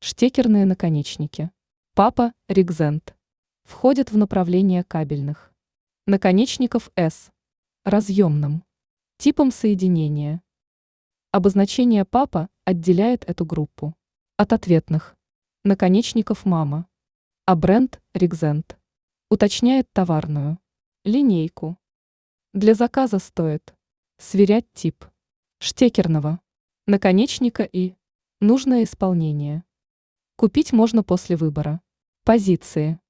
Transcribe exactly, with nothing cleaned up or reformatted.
Штекерные наконечники. Папа, Ригзент. Входит в направление кабельных наконечников S. Разъемным типом соединения. Обозначение папа отделяет эту группу от ответных наконечников мама, а бренд Ригзент уточняет товарную линейку. Для заказа стоит сверять тип штекерного наконечника и нужное исполнение. Купить можно после выбора позиции.